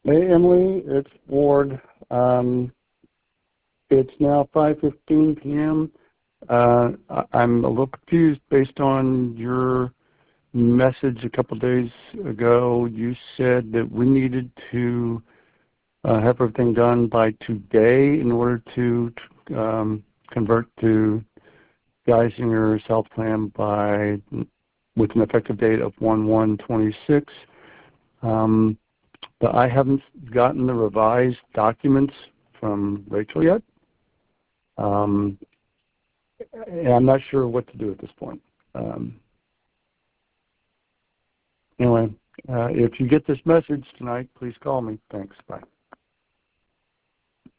Hey, Emily, it's Ward. It's now 5:15 p.m. I'm a little confused based on your message a couple of days ago. You said that we needed to have everything done by today in order to convert to Geisinger South Plan with an effective date of 1/1/26. But I haven't gotten the revised documents from Rachel yet. And I'm not sure what to do at this point. Anyway, if you get this message tonight, please call me. Thanks. Bye.